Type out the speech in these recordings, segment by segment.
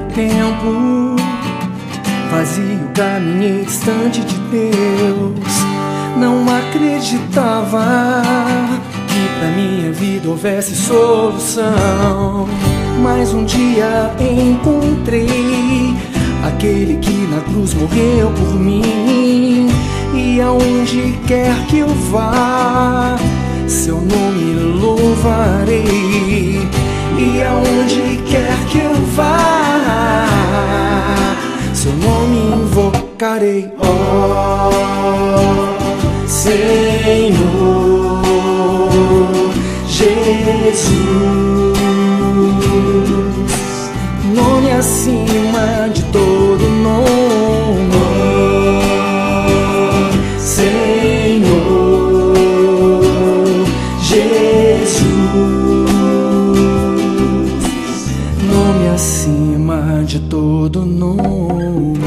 tempo vazio, caminhei distante de Deus. Não acreditava que pra minha vida houvesse solução. Mas um dia encontrei aquele que na cruz morreu por mim. E aonde quer que eu vá, seu nome louvarei. E aonde quer que eu vá, seu nome invocarei. Ó Senhor Jesus, nome acima de todo nome. Senhor Jesus, nome acima de todo nome.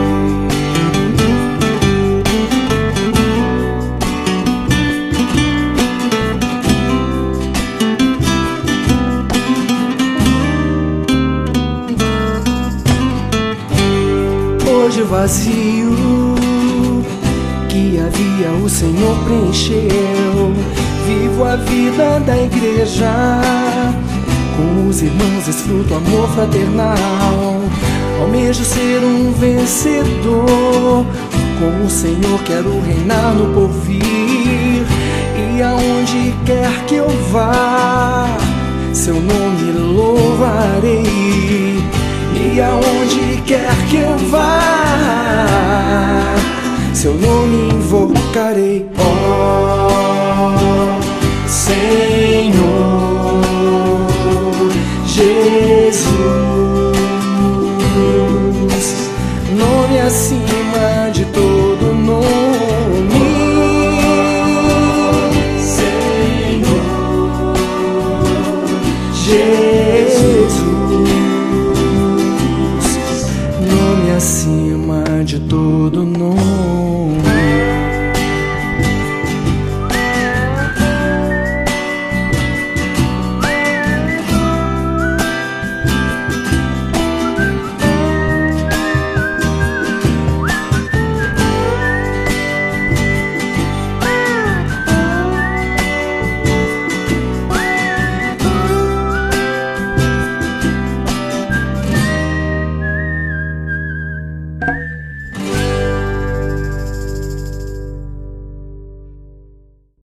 Hoje o vazio que havia o Senhor preencheu. Vivo a vida da igreja, com os irmãos desfruto amor fraternal. Almejo ser um vencedor, com o Senhor quero reinar no porvir. E aonde quer que eu vá, seu nome louvarei. E aonde quer que eu vá, seu nome invocarei. Ó Senhor Jesus, nome acima de todo nome. Senhor Jesus, nome acima de todo nome.